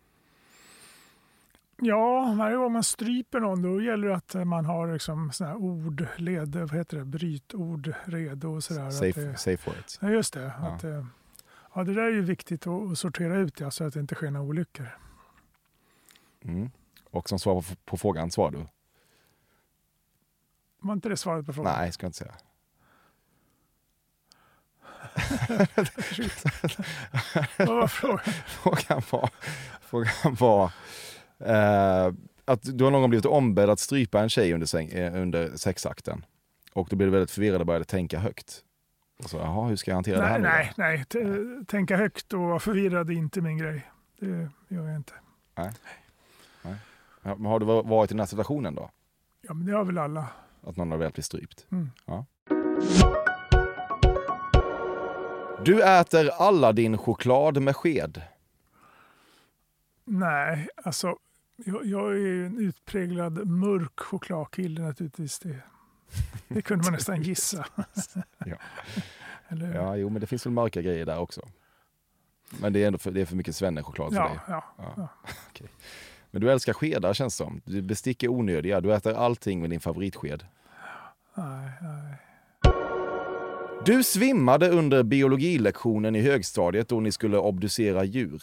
Ja, varje gång man stryper någon då gäller det att man har liksom såna här ordled, vad heter det, brytord redo och sådär. Safe words. Ja, just det. Ja. Att, det där är ju viktigt att sortera ut så att det inte sker några olyckor. Mm. Och som svar på frågan svarar du? Var inte det svaret på frågan? Nej, ska jag inte säga. Vad var frågan? Frågan var att du har någon gång blivit ombedd att strypa en tjej under sexakten. Och då blev du väldigt förvirrad och började tänka högt. Och så, jaha, hur ska jag hantera det här? Nej. Tänka högt och vara förvirrad är inte min grej. Det gör jag inte. Nej. Men har du varit i den här situationen då? Ja, men det har väl alla. Att någon har väl blivit strypt? Mm. Ja. Du äter Aladdin-choklad med sked. Nej, alltså jag är ju en utpräglad mörk chokladkille naturligtvis. Det kunde man nästan gissa. Ja. Eller? Ja, jo, men det finns väl mörka grejer där också. Men det är ändå det är för mycket svennechoklad för dig. Ja. Okay. Men du älskar skedar, känns som. Du besticker onödiga. Du äter allting med din favoritsked. Nej. Du svimmade under biologilektionen i högstadiet då ni skulle obducera djur.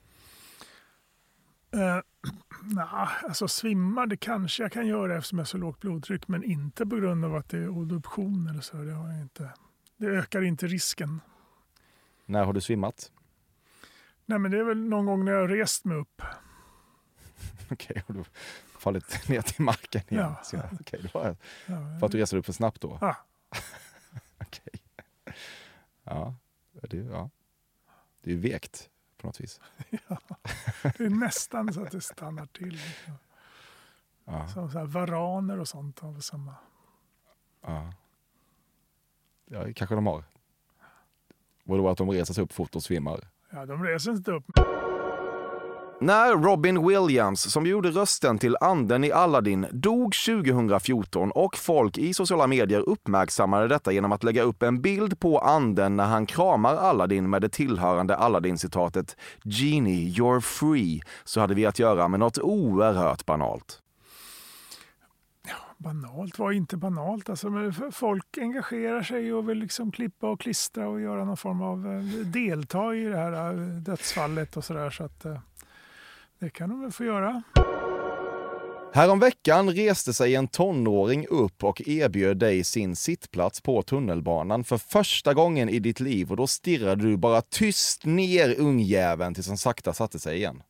Alltså svimma, det kanske jag kan göra eftersom jag har så lågt blodtryck, men inte på grund av att det är obduktion eller så. Det har jag inte. Det ökar inte risken. När har du svimmat? Nej, men det är väl någon gång när jag har rest mig upp. Okej, och du fallit ner till marken igen. Ja. Okej, det var för att du reser upp för snabbt då? Ja. Okej. Ja, det är ju vekt på något vis. Ja, det är nästan så att det stannar till. Ja. Som så här varaner och sånt av samma. Ja, kanske de har. Vadå, att de reser sig upp fort och svimmar? Ja, de reser inte upp. När Robin Williams, som gjorde rösten till anden i Aladdin, dog 2014 och folk i sociala medier uppmärksammade detta genom att lägga upp en bild på anden när han kramar Aladdin med det tillhörande Aladdin-citatet "Genie, you're free", så hade vi att göra med något oerhört banalt. Ja, banalt var inte banalt. Alltså, folk engagerar sig och vill liksom klippa och klistra och göra någon form av delta i det här dödsfallet och sådär, så att det kan de väl få göra. Häromveckan reste sig en tonåring upp och erbjöd dig sin sittplats på tunnelbanan för första gången i ditt liv och då stirrade du bara tyst ner ungjäveln tills han sakta satte sig igen.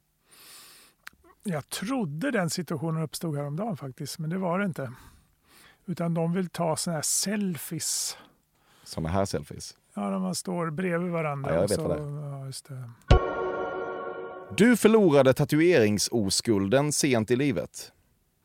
Jag trodde den situationen uppstod häromdagen faktiskt, men det var det inte. Utan de vill ta såna här selfies. Såna här selfies? Ja, när man står bredvid varandra. Ja, jag vet så, vad det är. ja, just det. Du förlorade tatueringsoskulden sent i livet.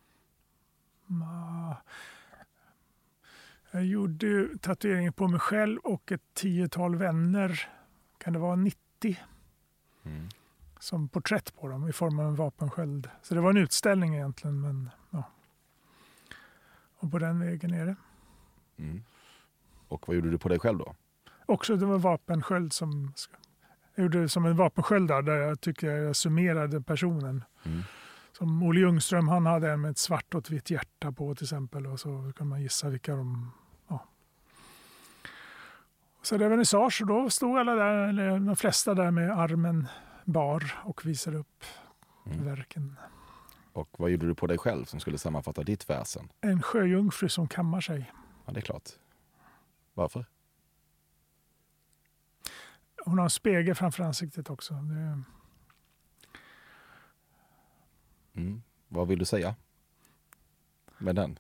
Jag gjorde tatueringen på mig själv och ett 10-tal vänner. Kan det vara 90? Som porträtt på dem i form av en vapensköld. Så det var en utställning egentligen. Men, ja. Och på den vägen är det. Och vad gjorde du på dig själv då? Också det var vapensköld som... Jag gjorde som en vapensköld där jag tycker jag summerade personen. Som Olle Ljungström, han hade en med ett svart och ett vitt hjärta på till exempel. Och så kan man gissa vilka de... Ja. Så det var vernissage och då stod alla där, eller de flesta där med armen bar och visade upp verken. Och vad gjorde du på dig själv som skulle sammanfatta ditt väsen? En sjöjungfru som kammar sig. Ja, det är klart. Varför? Hon har en spegel framför ansiktet också. Vad vill du säga med den?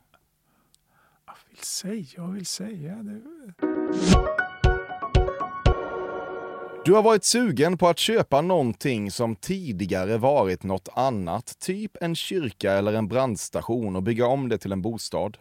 Jag vill säga. Du har varit sugen på att köpa någonting som tidigare varit något annat. Typ en kyrka eller en brandstation och bygga om det till en bostad.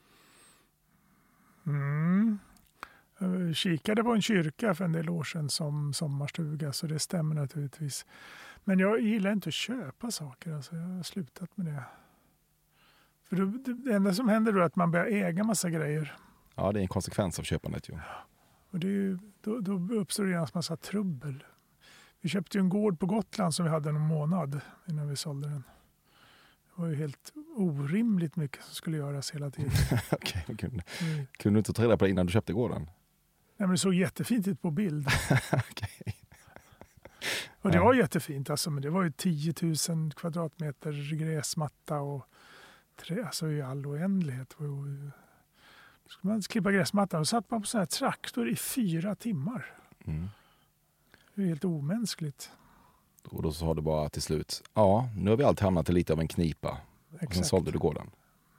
Jag kikade på en kyrka för en del år sedan som sommarstuga, så det stämmer naturligtvis. Men jag gillar inte att köpa saker, alltså jag har slutat med det. För det enda som händer då är att man börjar äga massa grejer. Ja, det är en konsekvens av köpandet ju. Och då uppstår det en massa trubbel. Vi köpte ju en gård på Gotland som vi hade en månad innan vi sålde den. Det var ju helt orimligt mycket som skulle göras hela tiden. Okej, kunde du inte ta reda på det innan du köpte gården? Nej, men det såg jättefint ut på bild. Okej. Och det var jättefint alltså, men det var ju 10 000 kvadratmeter gräsmatta och alltså i all oändlighet. Då skulle man klippa gräsmattan och satt man på sån här traktor i 4 timmar. Det är helt omänskligt. Och då sa du bara till slut, ja, nu har vi alltid hamnat i lite av en knipa. Exakt. Och sen sålde du gården.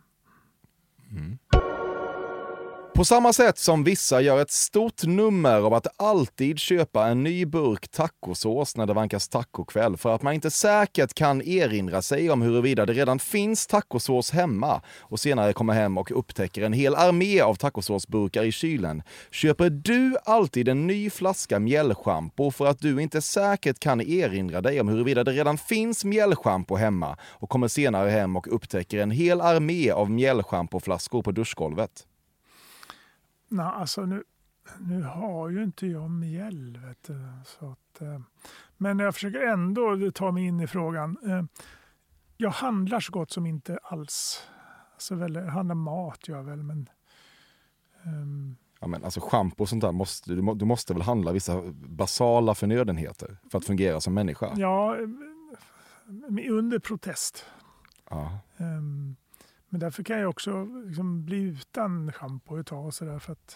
På samma sätt som vissa gör ett stort nummer av att alltid köpa en ny burk tacosås när det vankas tacokväll för att man inte säkert kan erinra sig om huruvida det redan finns tacosås hemma och senare kommer hem och upptäcker en hel armé av tacosåsburkar i kylen, köper du alltid en ny flaska mjällschampo för att du inte säkert kan erinra dig om huruvida det redan finns mjällschampo hemma och kommer senare hem och upptäcker en hel armé av mjällschampoflaskor på duschgolvet. Nej, alltså nu har ju inte jag mjäll, vet du, så att, men jag försöker ändå ta mig in i frågan. Jag handlar så gott som inte alls. Alltså jag handlar mat gör jag väl, men... Ja, men alltså shampoo och sånt där, du måste väl handla vissa basala förnödenheter för att fungera som människa? Ja, under protest. Ja. Men därför kan jag också liksom bli utan shampoo ett tag och sådär, för att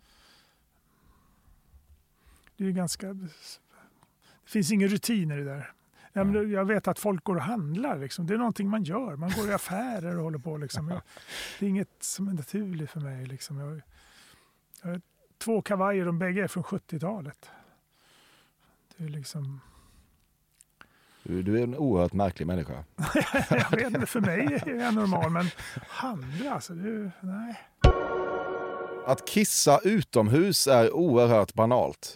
det är ganska... Det finns ingen rutin i det där. Ja, men jag vet att folk går och handlar. Liksom. Det är någonting man gör. Man går i affärer och håller på. Liksom. Det är inget som är naturligt för mig. Liksom. Jag har 2 kavajer, de bägge är från 70-talet. Det är liksom... Du är en oerhört märklig människa. Jag vet inte, för mig är jag normal, men handla, alltså, nej. Att kissa utomhus är oerhört banalt.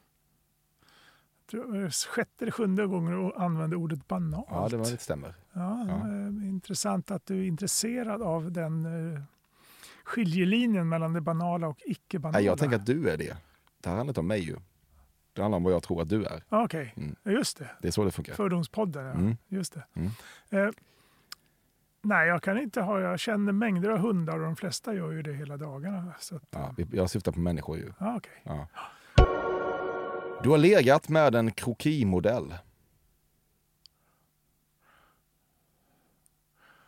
Det var 6:e eller 7:e gången du använde ordet banalt. Ja, det stämmer. Ja. Intressant att du är intresserad av den skiljelinjen mellan det banala och icke-banala. Nej, jag tänker att du är det. Det här handlar inte om mig ju. Det handlar om vad jag tror att du är. Okej, just det. Det är så det funkar. Fördomspodden, ja. Just det. Nej, jag kan inte ha... Jag känner mängder av hundar och de flesta gör ju det hela dagarna. Så att, jag syftar på människor ju. Okay. Ja. Du har legat med en krokimodell.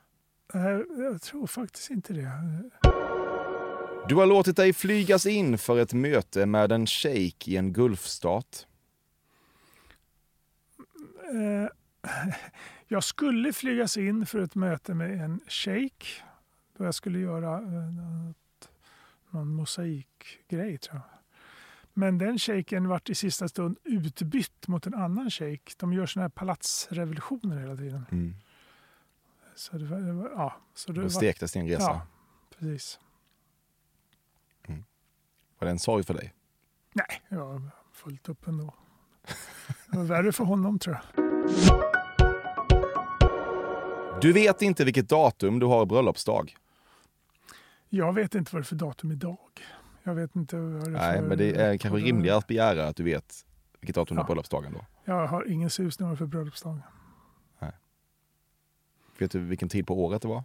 Jag tror faktiskt inte det. Du har låtit dig flygas in för ett möte med en shejk i en gulfstat. Jag skulle flygas in för ett möte med en shejk. Då jag skulle göra någon mosaikgrej, tror jag. Men den shejken vart i sista stund utbytt mot en annan shejk. De gör såna här palatsrevolutioner hela tiden. Mm. Så det var, ja. Så det Då stektes din resa. Ja, precis. Var det en sorg för dig? Nej, jag var fullt upp ändå. Det var värre för honom, tror jag. Du vet inte vilket datum du har bröllopsdag. Jag vet inte vad det är för datum idag. Jag vet inte vad det är. Nej, men det är kanske rimligare att begära att du vet vilket datum du har bröllopsdagen då. Jag har ingen susning för bröllopsdagen. Nej. Vet du vilken tid på året det var?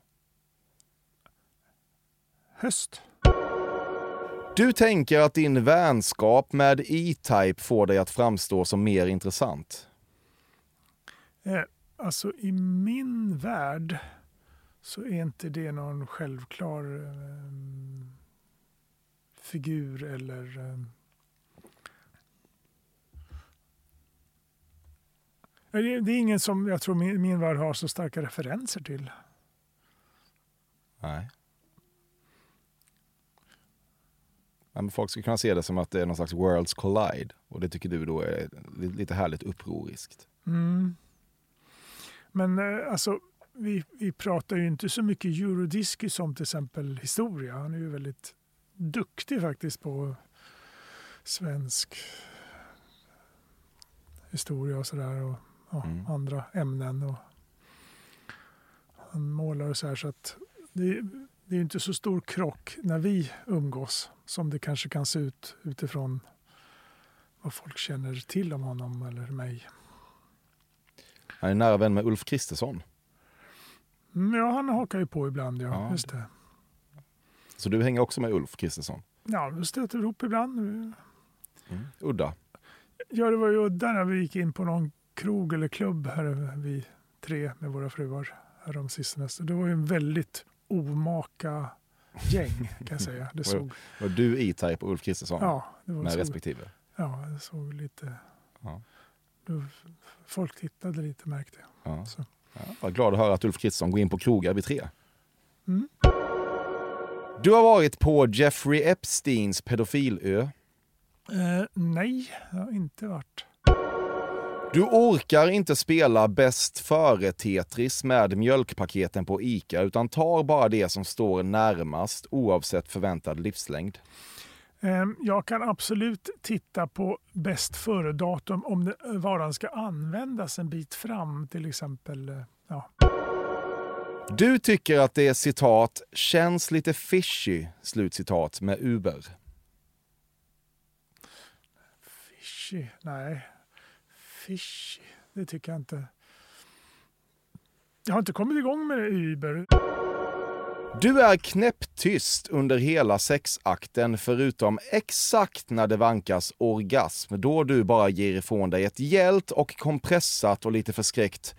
Höst. Du tänker att din vänskap med E-Type får dig att framstå som mer intressant. Alltså i min värld så är inte det någon självklar figur eller det är ingen som jag tror min värld har så starka referenser till. Nej. Men folk ska kunna se det som att det är någon slags worlds collide. Och det tycker du då är lite härligt upproriskt. Mm. Men alltså, vi pratar ju inte så mycket Eurodisky som till exempel historia. Han är ju väldigt duktig faktiskt på svensk historia och sådär. Och andra ämnen. Och han målar och så här, så att det är ju inte så stor krock när vi umgås som det kanske kan se ut utifrån vad folk känner till om honom eller mig. Han är nära vän med Ulf Kristersson. Ja, han hakar ju på ibland, ja. Just det. Så du hänger också med Ulf Kristersson? Ja, vi stöter ihop ibland. Udda? Ja, det var ju udda när vi gick in på någon krog eller klubb här, vi 3 med våra fruar här om sistens. Det var ju en väldigt omaka gäng, kan jag säga. Det såg... Var du E-Type och Ulf Kristersson? Ja, det var med så... respektive? Ja, det såg lite... Ja. Folk tittade lite, märkte jag. Ja. Så. Ja, jag är glad att höra att Ulf Kristersson går in på krogar vid 3. Mm. Du har varit på Jeffrey Epsteins pedofilö. Nej, jag har inte varit. Du orkar inte spela bäst före Tetris med mjölkpaketen på ICA utan tar bara det som står närmast oavsett förväntad livslängd. Jag kan absolut titta på bäst före-datum om varan ska användas en bit fram, till exempel. Ja. Du tycker att det är citat känns lite fishy, slutcitat med Uber. Fishy? Nej. Fishy? Det tycker jag inte. Jag har inte kommit igång med Uber. Du är knäpptyst under hela sexakten förutom exakt när det vankas orgasm, då du bara ger ifrån dig ett gällt och kompressat och lite förskräckt.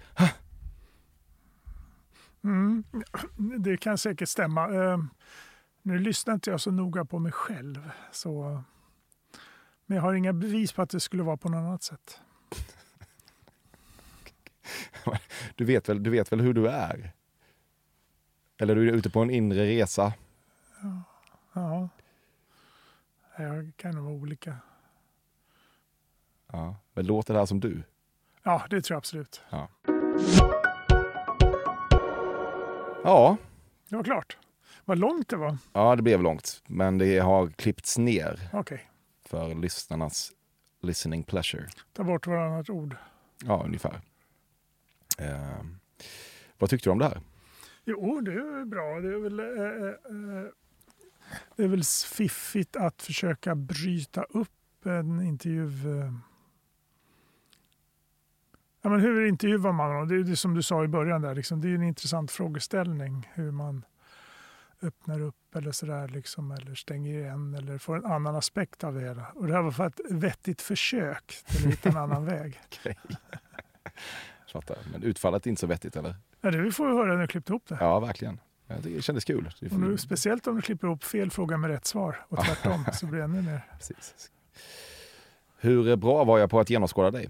Det kan säkert stämma. Nu lyssnar inte jag så noga på mig själv. Så... Men jag har inga bevis på att det skulle vara på något annat sätt. Du vet väl hur du är? Eller du är ute på en inre resa? Ja. Jag kan nog vara olika. Ja. Men låter det här som du? Ja, det tror jag absolut. Ja. Ja. Det var klart. Vad långt det var. Ja, det blev långt. Men det har klippts ner. Okej. För lyssnarnas listening pleasure. Ta bort varannat ord. Ja, ungefär. Vad tyckte du om det här? Jo, det är bra. Det är väl fiffigt att försöka bryta upp en intervju. Ja, men hur intervjuar man? Det är det som du sa i början där. Liksom. Det är en intressant frågeställning. Hur man öppnar upp eller sådär. Liksom, eller stänger igen. Eller får en annan aspekt av det hela. Och det här var för ett vettigt försök till att hitta en annan väg. Okej. Men utfallet är inte så vettigt, eller? Ja, det får vi höra när du klippte ihop det. Ja, verkligen. Det kändes kul. Och nu, speciellt om du klipper ihop fel fråga med rätt svar och tvärtom så blir det ännu mer. Precis. Hur bra var jag på att genomskåda dig?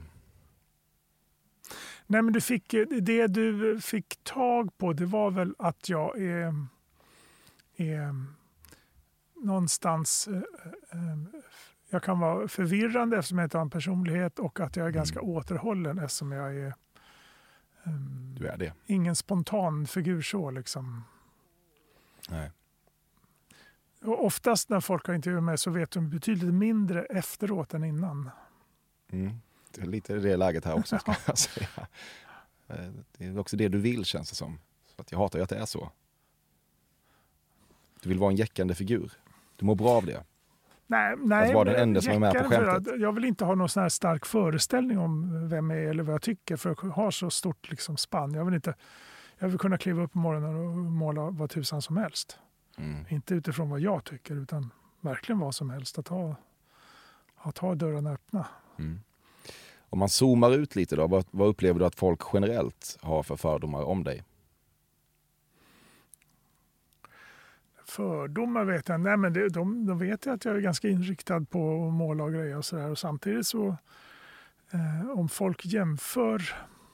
Nej, men det du fick tag på, det var väl att jag är någonstans... Jag kan vara förvirrande eftersom jag inte har en personlighet och att jag är ganska återhållen eftersom jag är... Du är det. Ingen spontan figur så liksom. Nej. Och oftast när folk har intervjuat mig så vet de betydligt mindre efteråt än innan. Det är lite det läget här också, ska jag säga. Det är också det du vill, känns det som. Så att jag hatar ju att det är så. Du vill vara en jäckande figur. Du mår bra av det. Nej, att vara den enda som är med på skämtet. Jag vill inte ha någon sån här stark föreställning om vem jag är eller vad jag tycker för att ha så stort liksom spann. Jag vill kunna kliva upp på morgonen och måla vad tusan som helst. Inte utifrån vad jag tycker utan verkligen vad som helst. Att ha dörrarna öppna. Om man zoomar ut lite då, vad upplever du att folk generellt har för fördomar om dig? Fördomar vet jag. Nej, men de vet jag att jag är ganska inriktad på att måla och grejer och sådär. Och samtidigt så om folk jämför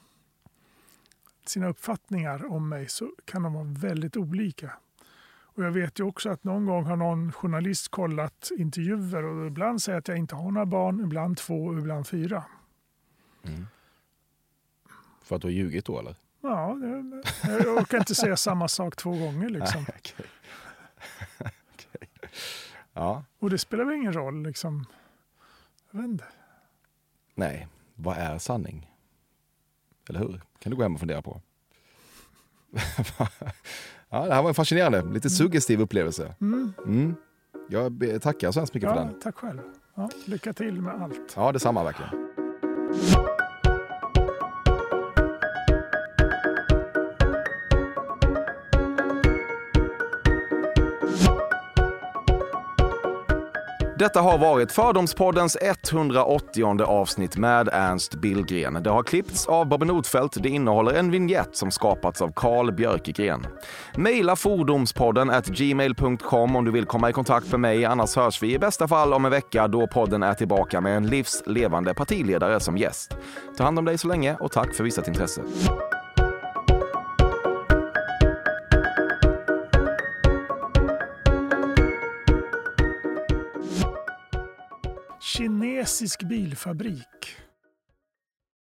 sina uppfattningar om mig så kan de vara väldigt olika. Och jag vet ju också att någon gång har någon journalist kollat intervjuer och ibland säger att jag inte har några barn, ibland 2 och ibland 4. För att du har ljugit då, eller? Ja, jag orkar inte säga samma sak 2 gånger liksom. Nej, okay. Ja. Och det spelar väl ingen roll liksom. Jag vet inte. Nej, vad är sanning? Eller hur? Kan du gå hem och fundera på? Ja, det här var en fascinerande, lite suggestiv upplevelse. Jag tackar så hemskt mycket för den. Tack själv. Ja, lycka till med allt. Ja, detsamma verkligen. Detta har varit Fördomspoddens 180:e avsnitt med Ernst Billgren. Det har klippts av Bobby Nordfeldt. Det innehåller en vignett som skapats av Carl Björkegren. Maila fordomspodden@gmail.com om du vill komma i kontakt med mig. Annars hörs vi i bästa fall om en vecka då podden är tillbaka med en livslevande partiledare som gäst. Ta hand om dig så länge och tack för visat intresse. Kinesisk bilfabrik.